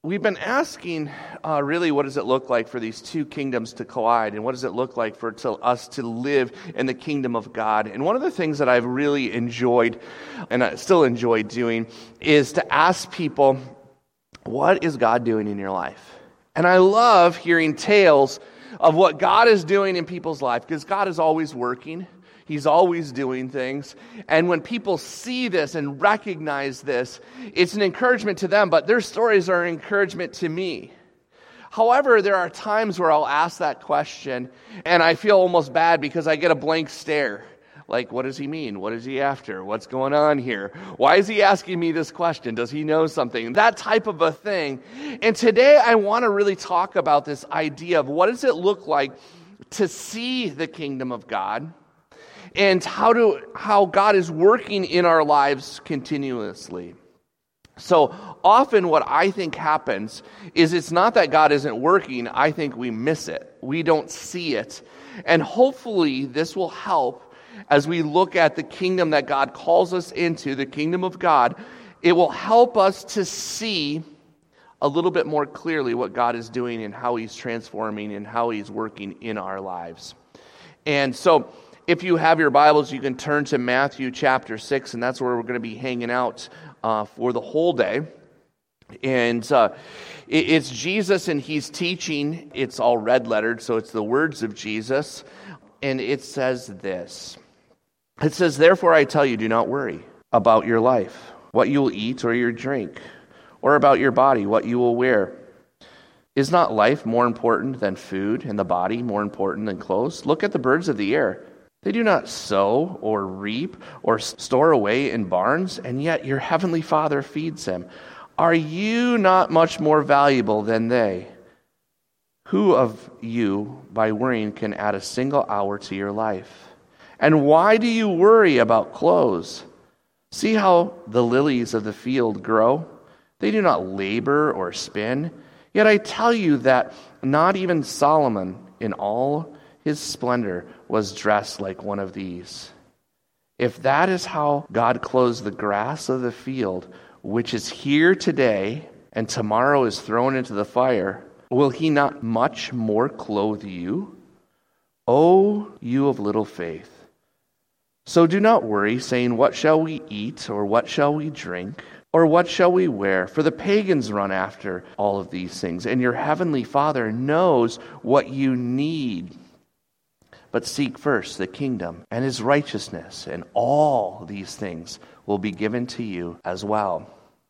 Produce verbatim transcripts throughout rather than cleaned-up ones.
we've been asking, uh, really, what does it look like for these two kingdoms to collide? And what does it look like for to, us to live in the kingdom of God? And one of the things that I've really enjoyed, and I still enjoy doing, is to ask people, what is God doing in your life? And I love hearing tales of what God is doing in people's life, because God is always working. He's always doing things. And when people see this and recognize this, it's an encouragement to them, but their stories are an encouragement to me. However, there are times where I'll ask that question, and I feel almost bad because I get a blank stare. Like, what does he mean? What is he after? What's going on here? Why is he asking me this question? Does he know something? That type of a thing. And today I want to really talk about this idea of what does it look like to see the kingdom of God, and how to how God is working in our lives continuously. So often what I think happens is it's not that God isn't working, I think we miss it. We don't see it. And hopefully this will help as we look at the kingdom that God calls us into, the kingdom of God. It will help us to see a little bit more clearly what God is doing and how He's transforming and how He's working in our lives. And so if you have your Bibles, you can turn to Matthew chapter six, and that's where we're going to be hanging out uh, for the whole day. And uh, it, it's Jesus, and He's teaching. It's all red-lettered, so it's the words of Jesus. And it says this. It says, "Therefore I tell you, do not worry about your life, what you will eat or your drink, or about your body, what you will wear. Is not life more important than food, and the body more important than clothes? Look at the birds of the air. They do not sow or reap or store away in barns, and yet your heavenly Father feeds them. Are you not much more valuable than they? Who of you, by worrying, can add a single hour to your life? And why do you worry about clothes? See how the lilies of the field grow? They do not labor or spin. Yet I tell you that not even Solomon in all his splendor was dressed like one of these. If that is how God clothes the grass of the field, which is here today and tomorrow is thrown into the fire, will He not much more clothe you? O you of little faith. So do not worry, saying, what shall we eat, or what shall we drink, or what shall we wear? For the pagans run after all of these things, and your heavenly Father knows what you need. But seek first the kingdom and His righteousness, and all these things will be given to you as well.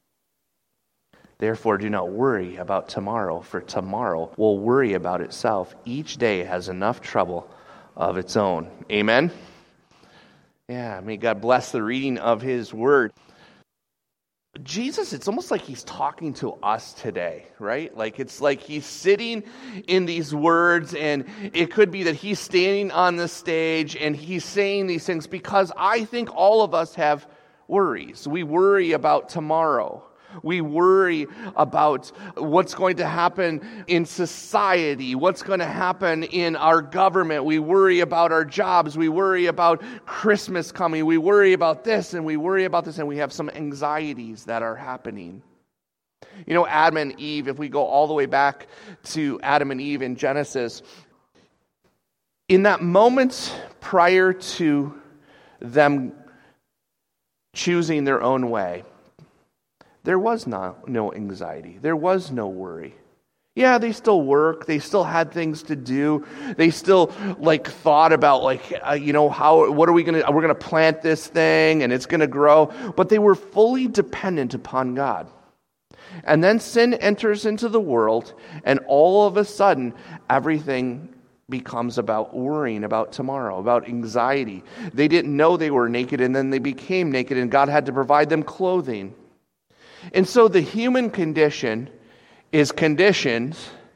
Therefore do not worry about tomorrow, for tomorrow will worry about itself. Each day has enough trouble of its own." Amen? Yeah, may God bless the reading of His word. Jesus, it's almost like He's talking to us today, right? Like it's like He's sitting in these words, and it could be that He's standing on the stage and He's saying these things because I think all of us have worries. We worry about tomorrow. We worry about what's going to happen in society, what's going to happen in our government. We worry about our jobs. We worry about Christmas coming. We worry about this and we worry about this, and we have some anxieties that are happening. You know, Adam and Eve, if we go all the way back to Adam and Eve in Genesis, in that moment prior to them choosing their own way, there was no, no anxiety. There was no worry. Yeah, they still work. They still had things to do. They still like thought about like, uh, you know, how, what are we going to, we're going to plant this thing and it's going to grow. But they were fully dependent upon God. And then sin enters into the world, and all of a sudden, everything becomes about worrying about tomorrow, about anxiety. They didn't know they were naked, and then they became naked, and God had to provide them clothing. And so the human condition is conditioned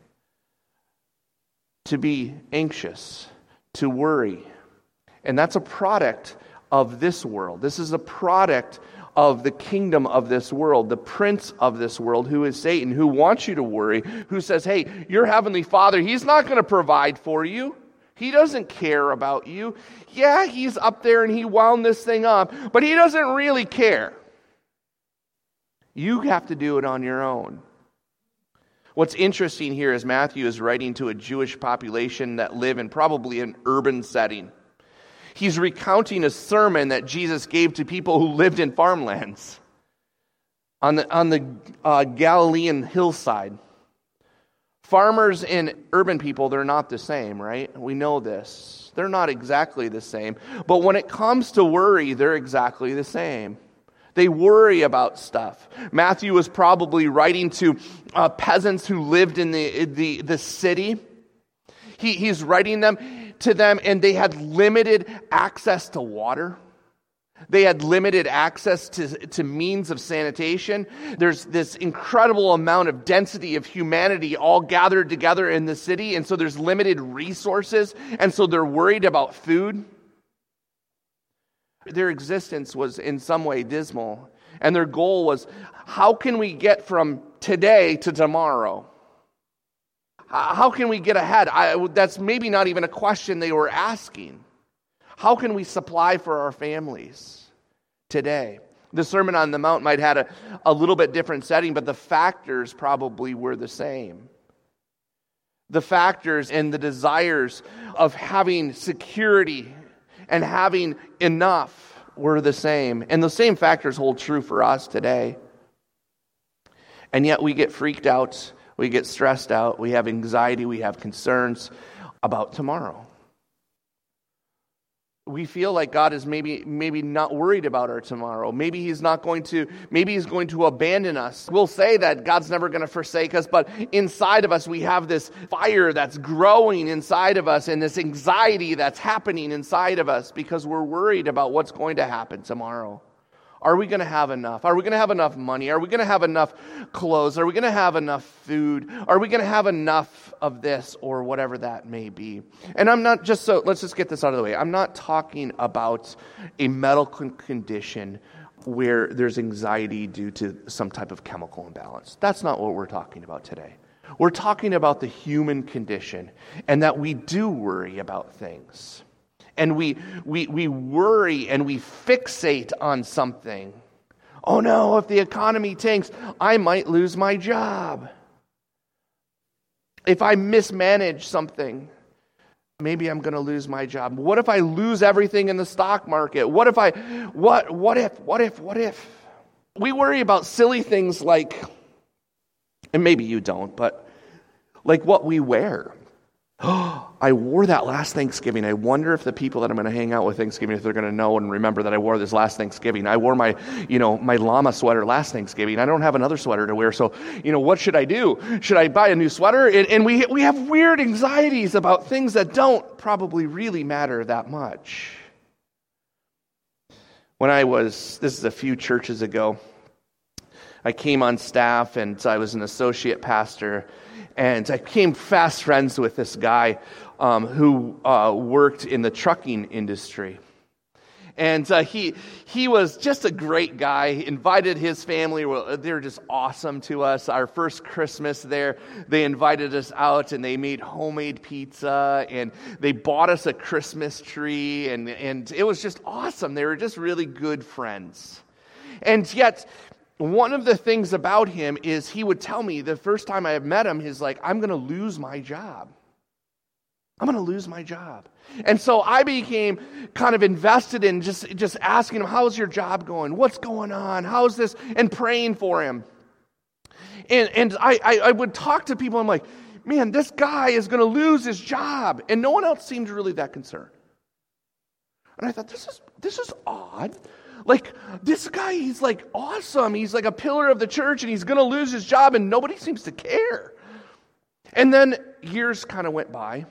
to be anxious, to worry. And that's a product of this world. This is a product of the kingdom of this world, the prince of this world, who is Satan, who wants you to worry, who says, hey, your heavenly Father, He's not going to provide for you. He doesn't care about you. Yeah, He's up there and He wound this thing up, but He doesn't really care. You have to do it on your own. What's interesting here is Matthew is writing to a Jewish population that live in probably an urban setting. He's recounting a sermon that Jesus gave to people who lived in farmlands on the, on the uh, Galilean hillside. Farmers and urban people, they're not the same, right? We know this. They're not exactly the same. But when it comes to worry, they're exactly the same. They worry about stuff. Matthew was probably writing to uh, peasants who lived in the, the, the city. He, he's writing them to them, and they had limited access to water. They had limited access to, to means of sanitation. There's this incredible amount of density of humanity all gathered together in the city, and so there's limited resources, and so they're worried about food. Their existence was in some way dismal, and their goal was, how can we get from today to tomorrow? How can we get ahead? I, that's maybe not even a question they were asking. How can we supply for our families today? The Sermon on the Mount might have had a, a little bit different setting, but the factors probably were the same. The factors and the desires of having security and having enough were the same. And the same factors hold true for us today. And yet we get freaked out, we get stressed out, we have anxiety, we have concerns about tomorrow. We feel like God is maybe maybe not worried about our tomorrow. Maybe He's not going to, maybe He's going to abandon us. We'll say that God's never going to forsake us, but inside of us we have this fire that's growing inside of us and this anxiety that's happening inside of us because we're worried about what's going to happen tomorrow. Are we going to have enough? Are we going to have enough money? Are we going to have enough clothes? Are we going to have enough food? Are we going to have enough of this or whatever that may be? And I'm not just so, let's just get this out of the way. I'm not talking about a medical condition where there's anxiety due to some type of chemical imbalance. That's not what we're talking about today. We're talking about the human condition and that we do worry about things. And we, we we worry and we fixate on something. Oh no, if the economy tanks, I might lose my job. If I mismanage something, maybe I'm going to lose my job. What if I lose everything in the stock market? What if I, what, what if, what if, what if? We worry about silly things like, and maybe you don't, but like what we wear. Oh, I wore that last Thanksgiving. I wonder if the people that I'm going to hang out with Thanksgiving, if they're going to know and remember that I wore this last Thanksgiving. I wore my, you know, my llama sweater last Thanksgiving. I don't have another sweater to wear, so, you know, what should I do? Should I buy a new sweater? And, and we we have weird anxieties about things that don't probably really matter that much. When I was, this is a few churches ago, I came on staff and I was an associate pastor. And I became fast friends with this guy um, who uh, worked in the trucking industry. And uh, he he was just a great guy. He invited his family. Well, they were just awesome to us. Our first Christmas there, they invited us out and they made homemade pizza and they bought us a Christmas tree. And, and it was just awesome. They were just really good friends. And yet, one of the things about him is he would tell me the first time I met him, he's like, I'm going to lose my job. I'm going to lose my job. And so I became kind of invested in just, just asking him, how's your job going? What's going on? How's this? And praying for him. And, and I, I, I would talk to people, I'm like, man, this guy is going to lose his job. And no one else seemed really that concerned. And I thought, this is this is odd. Like, this guy, he's like awesome. He's like a pillar of the church and he's going to lose his job and nobody seems to care. And then years kind of went by.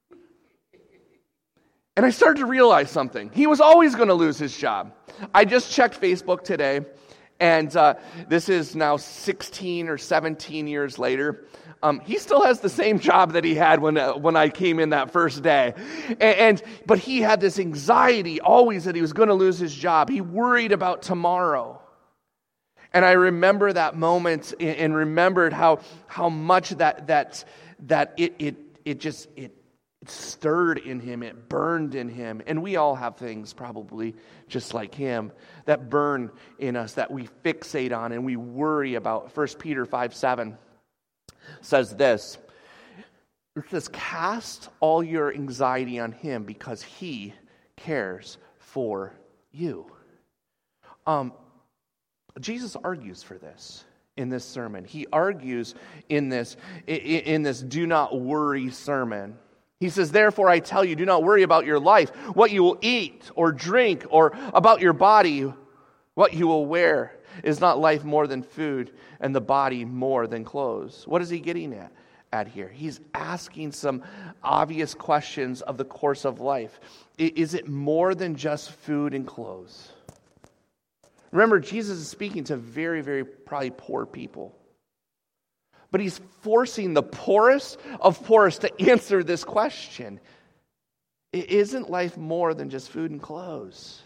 And I started to realize something. He was always going to lose his job. I just checked Facebook today, and uh, this is now sixteen or seventeen years later. Um, he still has the same job that he had when uh, when I came in that first day. And, and but he had this anxiety always that he was going to lose his job. He worried about tomorrow. And I remember that moment and, and remembered how how much that that that it it it just it It stirred in him, it burned in him. And we all have things probably just like him that burn in us, that we fixate on and we worry about. First Peter five seven says this. It says, cast all your anxiety on him because he cares for you. Um, Jesus argues for this in this sermon. He argues in this, in this do not worry sermon. He says, therefore I tell you, do not worry about your life, what you will eat or drink, or about your body, what you will wear. Is not life more than food, and the body more than clothes? What is he getting at, at here? He's asking some obvious questions of the course of life. Is it more than just food and clothes? Remember, Jesus is speaking to very, very probably poor people. But he's forcing the poorest of poorest to answer this question. Isn't life more than just food and clothes?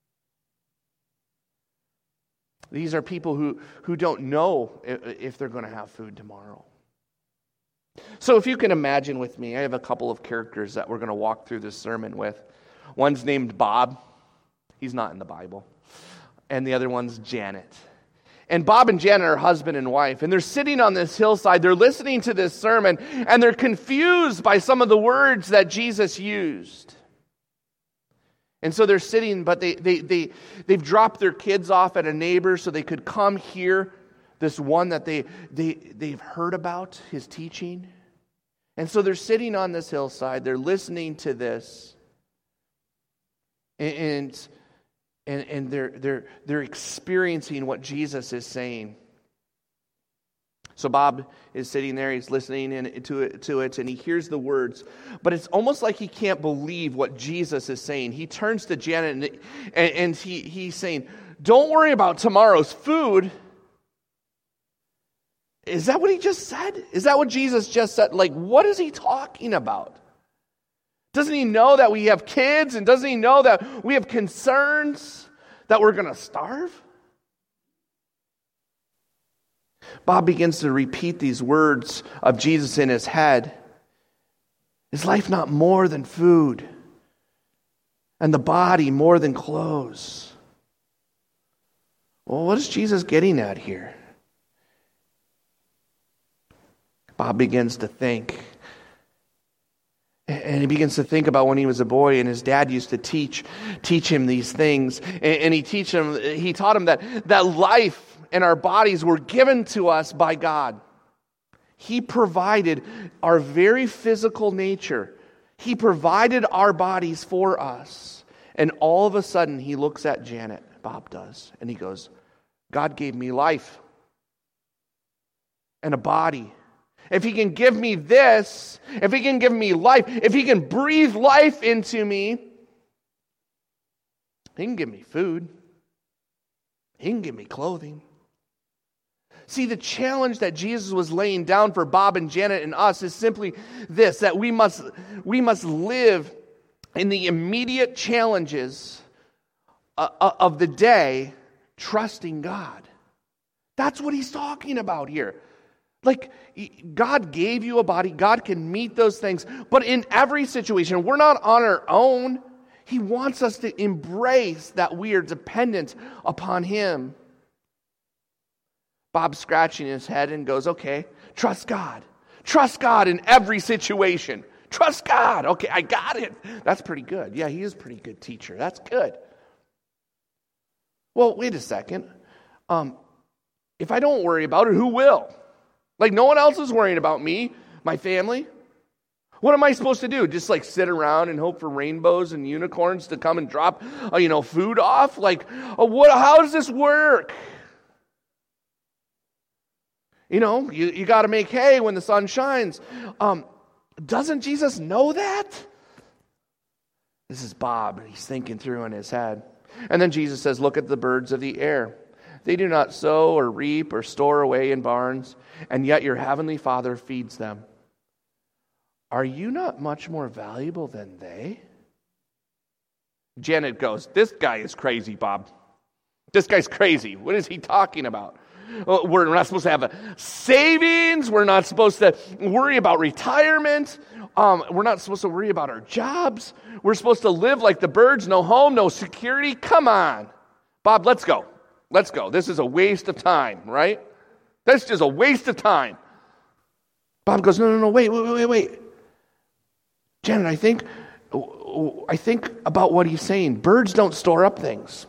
These are people who, who don't know if they're going to have food tomorrow. So if you can imagine with me, I have a couple of characters that we're going to walk through this sermon with. One's named Bob. He's not in the Bible. And the other one's Janet. And Bob and Janet are husband and wife. And they're sitting on this hillside. They're listening to this sermon. And they're confused by some of the words that Jesus used. And so they're sitting, but they, they, they, they've dropped their kids off at a neighbor so they could come hear this one that they, they, they've heard about, his teaching. And so they're sitting on this hillside. They're listening to this. And, and, and they're, they're, they're experiencing what Jesus is saying. So Bob is sitting there, he's listening in, to, it, to it, and he hears the words. But it's almost like he can't believe what Jesus is saying. He turns to Janet, and, and, and he, he's saying, don't worry about tomorrow's food. Is that what he just said? Is that what Jesus just said? Like, what is he talking about? Doesn't he know that we have kids? And doesn't he know that we have concerns that we're going to starve? Bob begins to repeat these words of Jesus in his head. Is life not more than food? And the body more than clothes? Well, what is Jesus getting at here? Bob begins to think. And he begins to think about when he was a boy and his dad used to teach teach him these things. And he teach him, he taught him that, that life and our bodies were given to us by God. He provided our very physical nature. He provided our bodies for us. And all of a sudden, he looks at Janet, Bob does, and he goes, God gave me life and a body. If he can give me this, if he can give me life, if he can breathe life into me, he can give me food. He can give me clothing. See, the challenge that Jesus was laying down for Bob and Janet and us is simply this, that we must, we must live in the immediate challenges of the day, trusting God. That's what he's talking about here. Like, God gave you a body, God can meet those things, but in every situation, we're not on our own. He wants us to embrace that we are dependent upon him. Bob's scratching his head and goes, okay, trust God. Trust God in every situation. Trust God. Okay, I got it. That's pretty good. Yeah, he is a pretty good teacher. That's good. Well, wait a second. Um, if I don't worry about it, who will? Like, no one else is worrying about me, my family. What am I supposed to do? Just like sit around and hope for rainbows and unicorns to come and drop, uh, you know, food off? Like, uh, what? How does this work? You know, you, you got to make hay when the sun shines. Um, doesn't Jesus know that? This is Bob. He's thinking through in his head. And then Jesus says, look at the birds of the air. They do not sow or reap or store away in barns, and yet your heavenly Father feeds them. Are you not much more valuable than they? Janet goes, this guy is crazy, Bob. This guy's crazy. What is he talking about? We're not supposed to have a savings. We're not supposed to worry about retirement. Um, we're not supposed to worry about our jobs. We're supposed to live like the birds, no home, no security. Come on. Bob, let's go. Let's go. This is a waste of time, right? That's just a waste of time. Bob goes, no, no, no, wait, wait, wait, wait. Janet, I think, I think about what he's saying. Birds don't store up things.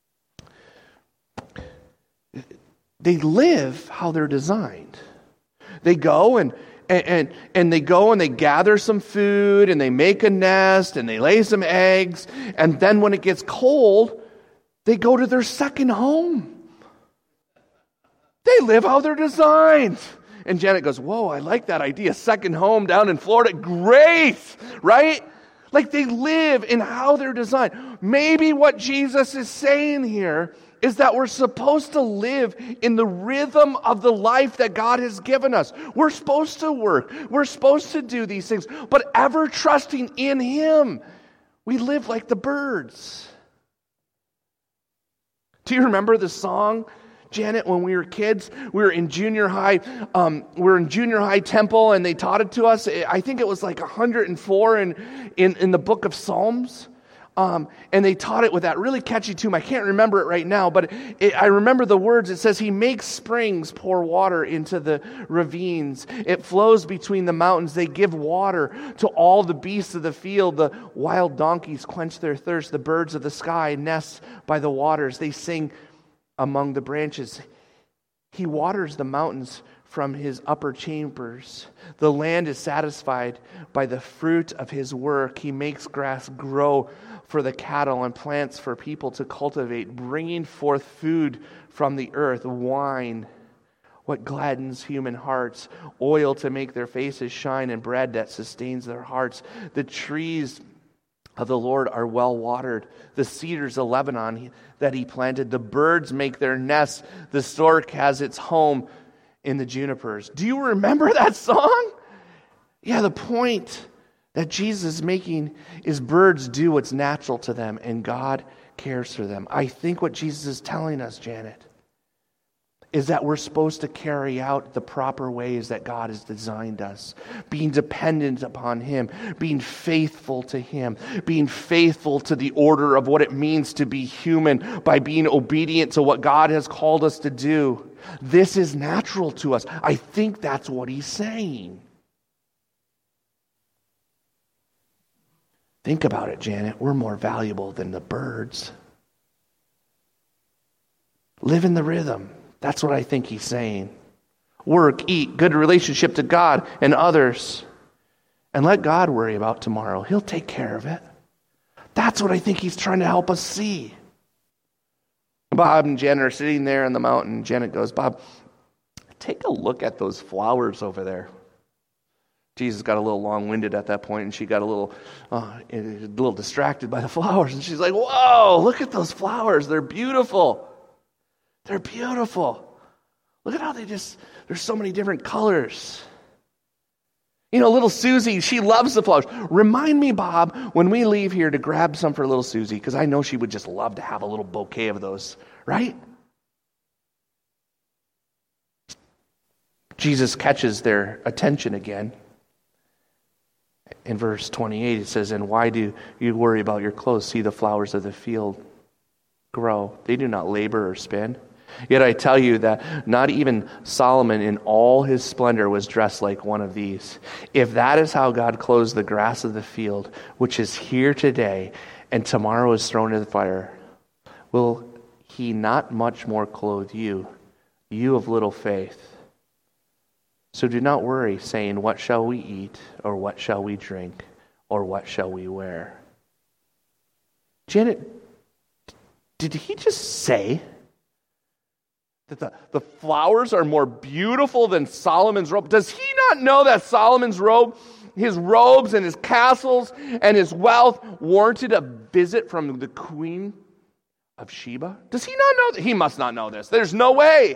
They live how they're designed. They go and And, and and they go and they gather some food and they make a nest and they lay some eggs, and then when it gets cold, they go to their second home. They live how they're designed. And Janet goes, whoa, I like that idea. Second home down in Florida. Great, right? Like they live in how they're designed. Maybe what Jesus is saying here is that we're supposed to live in the rhythm of the life that God has given us. We're supposed to work. We're supposed to do these things, but ever trusting in Him. We live like the birds. Do you remember the song, Janet, when we were kids? We were in junior high. Um, we were in junior high temple, and they taught it to us. I think it was like one hundred four in, in, in the book of Psalms. Um, and they taught it with that really catchy tune. I can't remember it right now, but it, I remember the words. It says, He makes springs pour water into the ravines. It flows between the mountains. They give water to all the beasts of the field. The wild donkeys quench their thirst. The birds of the sky nest by the waters. They sing among the branches. He waters the mountains from His upper chambers. The land is satisfied by the fruit of His work. He makes grass grow for the cattle and plants for people to cultivate, bringing forth food from the earth, wine, what gladdens human hearts, oil to make their faces shine, and bread that sustains their hearts. The trees of the Lord are well watered, the cedars of Lebanon that He planted. The birds make their nests. The stork has its home in the junipers. Do you remember that song? Yeah, the point that Jesus is making is birds do what's natural to them, and God cares for them. I think what Jesus is telling us, Janet, is that we're supposed to carry out the proper ways that God has designed us, being dependent upon Him, being faithful to Him, being faithful to the order of what it means to be human by being obedient to what God has called us to do. This is natural to us. I think that's what He's saying. Think about it, Janet. We're more valuable than the birds. Live in the rhythm. That's what I think He's saying. Work, eat, good relationship to God and others. And let God worry about tomorrow. He'll take care of it. That's what I think He's trying to help us see. Bob and Janet are sitting there on the mountain. Janet goes, Bob, take a look at those flowers over there. Jesus got a little long-winded at that point, and she got a little, uh, a little distracted by the flowers. And she's like, whoa, look at those flowers. They're beautiful. They're beautiful. Look at how they just, there's so many different colors. You know, little Susie, she loves the flowers. Remind me, Bob, when we leave here to grab some for little Susie, because I know she would just love to have a little bouquet of those, right? Jesus catches their attention again. In verse twenty-eight, it says, and why do you worry about your clothes? See the flowers of the field grow. They do not labor or spin. Yet I tell you that not even Solomon in all his splendor was dressed like one of these. If that is how God clothes the grass of the field, which is here today and tomorrow is thrown into the fire, will He not much more clothe you, you of little faith? So do not worry, saying, what shall we eat, or what shall we drink, or what shall we wear? Janet, did he just say that the, the flowers are more beautiful than Solomon's robe? Does he not know that Solomon's robe, his robes and his castles and his wealth warranted a visit from the Queen of Sheba? Does he not know that? He must not know this. There's no way.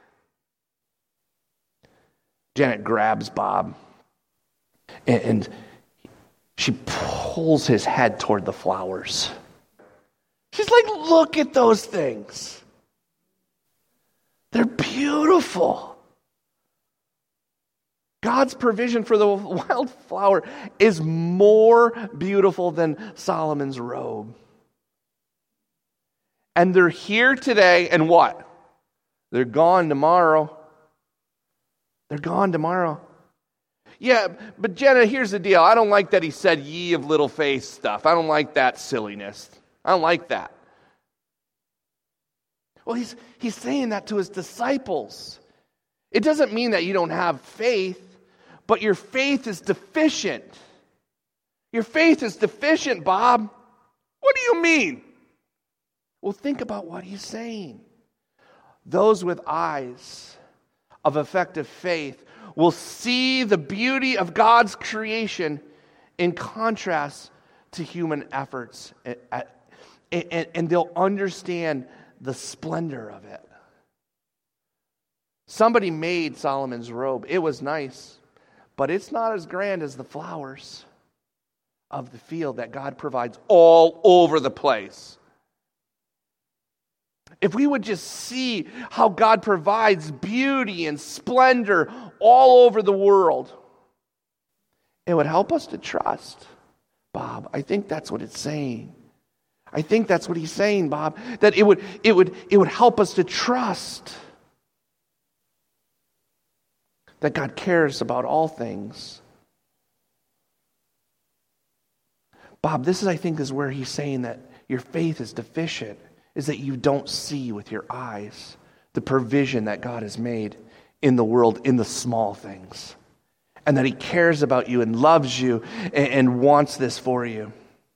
Janet grabs Bob and, and she pulls his head toward the flowers. She's like, look at those things. They're beautiful. God's provision for the wildflower is more beautiful than Solomon's robe. And they're here today, and what? They're gone tomorrow. They're gone tomorrow. Yeah, but Jenna, here's the deal. I don't like that he said ye of little faith stuff. I don't like that silliness. I don't like that. Well, he's, he's saying that to his disciples. It doesn't mean that you don't have faith, but your faith is deficient. Your faith is deficient, Bob. What do you mean? Well, think about what he's saying. Those with eyes of effective faith will see the beauty of God's creation in contrast to human efforts, and, and, and they'll understand the splendor of it. Somebody made Solomon's robe. It was nice, but it's not as grand as the flowers of the field that God provides all over the place. If we would just see how God provides beauty and splendor all over the world, it would help us to trust. Bob, I think that's what it's saying. I think that's what he's saying, Bob, that it would it would it would help us to trust that God cares about all things. Bob, this is, I think, is where he's saying that your faith is deficient, is that you don't see with your eyes the provision that God has made in the world, in the small things, and that he cares about you and loves you and, and wants this for you.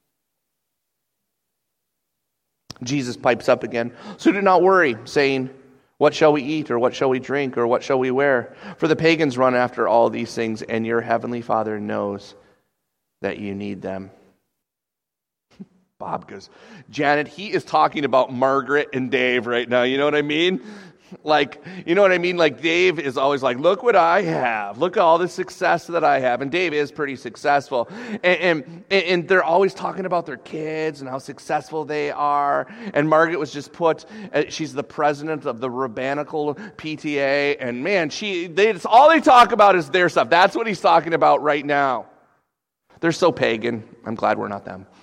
Jesus pipes up again, so do not worry, saying, what shall we eat, or what shall we drink, or what shall we wear? For the pagans run after all these things, and your heavenly Father knows that you need them. Bob goes, Janet, he is talking about Margaret and Dave right now. You know what I mean? Like, you know what I mean? Like, Dave is always like, look what I have. Look at all the success that I have. And Dave is pretty successful. And, and, and they're always talking about their kids and how successful they are. And Margaret was just put, she's the president of the Rabbinical P T A. And man, she, they, it's, all they talk about is their stuff. That's what he's talking about right now. They're so pagan. I'm glad we're not them.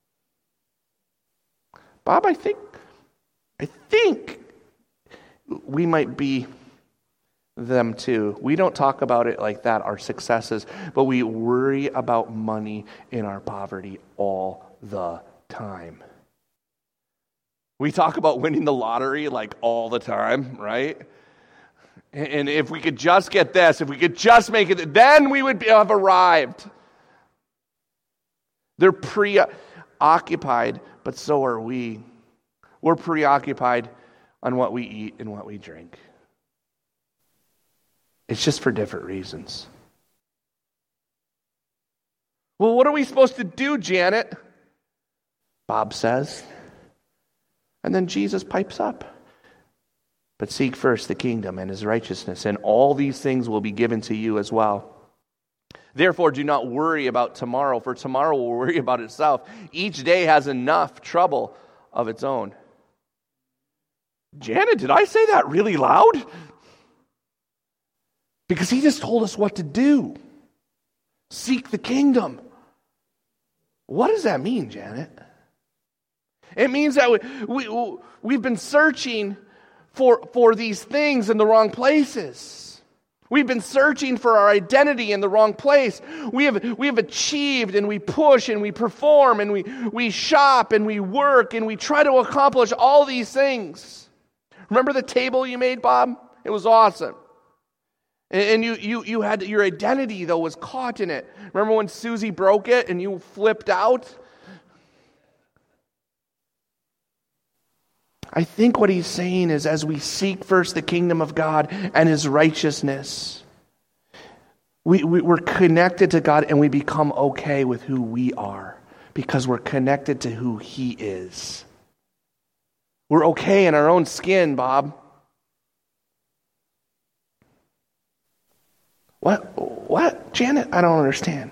Bob, I think, I think we might be them too. We don't talk about it like that, our successes, but we worry about money in our poverty all the time. We talk about winning the lottery like all the time, right? And if we could just get this, if we could just make it, then we would have arrived. They're preoccupied, but so are we. We're preoccupied on what we eat and what we drink. It's just for different reasons. Well, what are we supposed to do, Janet? Bob says. And then Jesus pipes up. But seek first the kingdom and his righteousness, and all these things will be given to you as well. Therefore, do not worry about tomorrow, for tomorrow will worry about itself. Each day has enough trouble of its own. Janet, did I say that really loud? Because he just told us what to do. Seek the kingdom. What does that mean, Janet? It means that we, we, we've been searching for, for these things in the wrong places. We've been searching for our identity in the wrong place. We have, we have achieved and we push and we perform and we, we shop and we work and we try to accomplish all these things. Remember the table you made, Bob? It was awesome. And, and you, you, you had, your identity, though, was caught in it. Remember when Susie broke it and you flipped out? I think what he's saying is, as we seek first the kingdom of God and his righteousness, we, we, we're connected to God and we become okay with who we are because we're connected to who he is. We're okay in our own skin, Bob. What? What? Janet, I don't understand.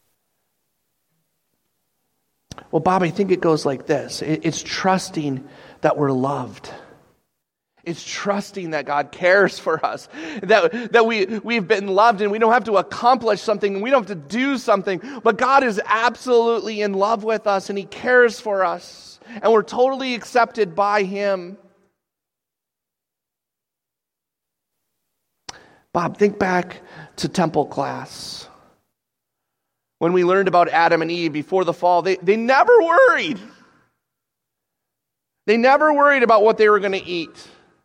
Well, Bob, I think it goes like this. It's trusting that we're loved. It's trusting that God cares for us, that, that we, we've been loved and we don't have to accomplish something, we don't have to do something, but God is absolutely in love with us and he cares for us, and we're totally accepted by him. Bob, think back to temple class. When we learned about Adam and Eve before the fall, they, they never worried. They never worried about what they were going to eat.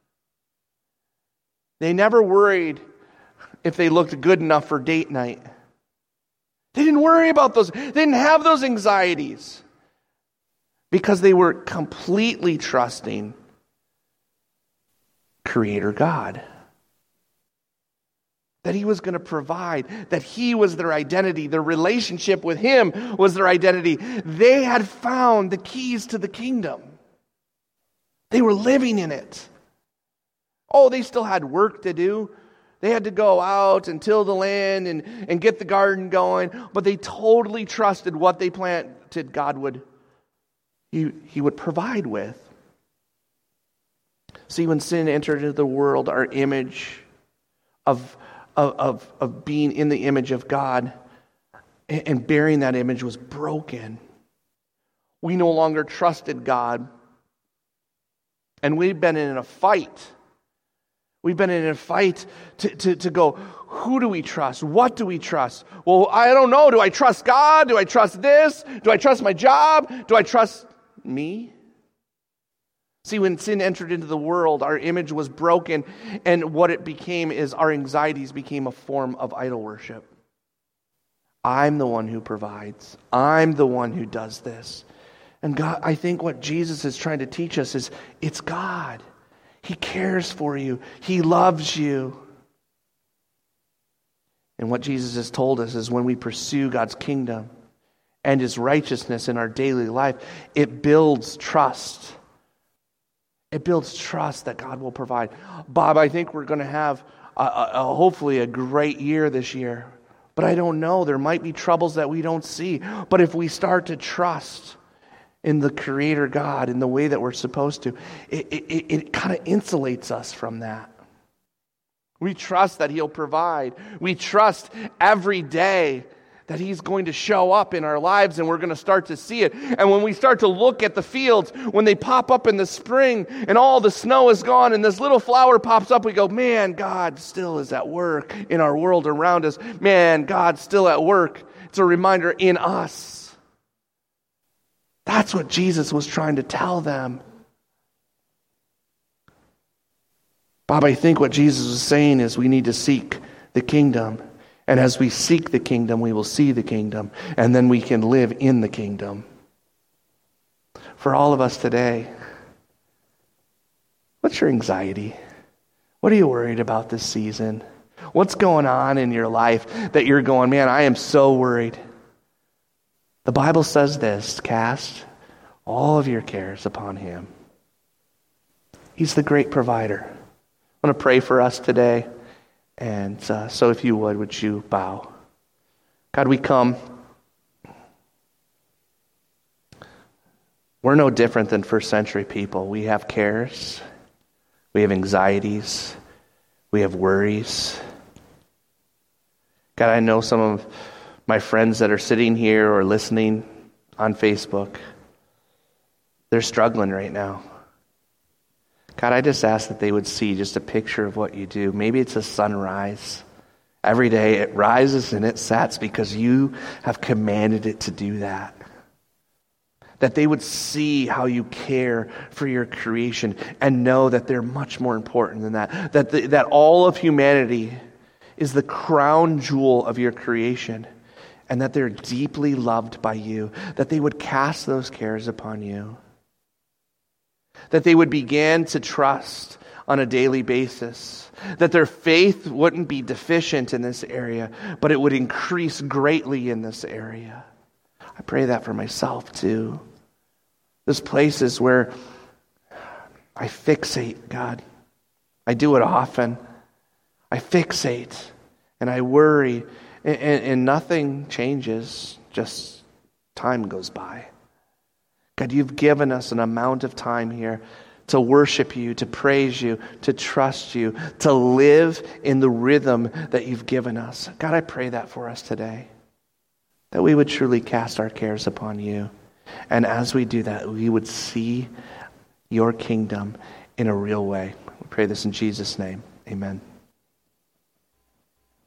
They never worried if they looked good enough for date night. They didn't worry about those. They didn't have those anxieties because they were completely trusting Creator God. That He was going to provide, that He was their identity, their relationship with Him was their identity. They had found the keys to the kingdom. They were living in it. Oh, they still had work to do. They had to go out and till the land and, and get the garden going, but they totally trusted what they planted God would, he, he would provide with. See, when sin entered into the world, our image of, of, of, of being in the image of God and, and bearing that image was broken. We no longer trusted God. And we've been in a fight. We've been in a fight to, to, to go, who do we trust? What do we trust? Well, I don't know. Do I trust God? Do I trust this? Do I trust my job? Do I trust me? See, when sin entered into the world, our image was broken, and what it became is our anxieties became a form of idol worship. I'm the one who provides. I'm the one who does this. And God, I think what Jesus is trying to teach us is it's God. He cares for you. He loves you. And what Jesus has told us is when we pursue God's kingdom and His righteousness in our daily life, it builds trust. It builds trust that God will provide. Bob, I think we're going to have a, a, a, hopefully a great year this year. But I don't know. There might be troubles that we don't see. But if we start to trust in the Creator God in the way that we're supposed to, it, it, it kind of insulates us from that. We trust that He'll provide. We trust every day that He's going to show up in our lives and we're going to start to see it. And when we start to look at the fields, when they pop up in the spring and all the snow is gone and this little flower pops up, we go, man, God still is at work in our world around us. Man, God's still at work. It's a reminder in us. That's what Jesus was trying to tell them. Bob, I think what Jesus was saying is we need to seek the kingdom. And as we seek the kingdom, we will see the kingdom. And then we can live in the kingdom. For all of us today, what's your anxiety? What are you worried about this season? What's going on in your life that you're going, man, I am so worried. The Bible says this, cast all of your cares upon Him. He's the great provider. I want to pray for us today. And uh, so if you would, would you bow? God, we come. We're no different than first century people. We have cares. We have anxieties. We have worries. God, I know some of my friends that are sitting here or listening on Facebook, they're struggling right now. God, I just ask that they would see just a picture of what you do. Maybe it's a sunrise. Every day it rises and it sets because you have commanded it to do that. That they would see how you care for your creation and know that they're much more important than that. That, the, that all of humanity is the crown jewel of your creation and that they're deeply loved by you. That they would cast those cares upon you. That they would begin to trust on a daily basis. That their faith wouldn't be deficient in this area, but it would increase greatly in this area. I pray that for myself too. There's places where I fixate, God. I do it often. I fixate and I worry and, and, and nothing changes, just time goes by. God, you've given us an amount of time here to worship you, to praise you, to trust you, to live in the rhythm that you've given us. God, I pray that for us today, that we would truly cast our cares upon you. And as we do that, we would see your kingdom in a real way. We pray this in Jesus' name. Amen.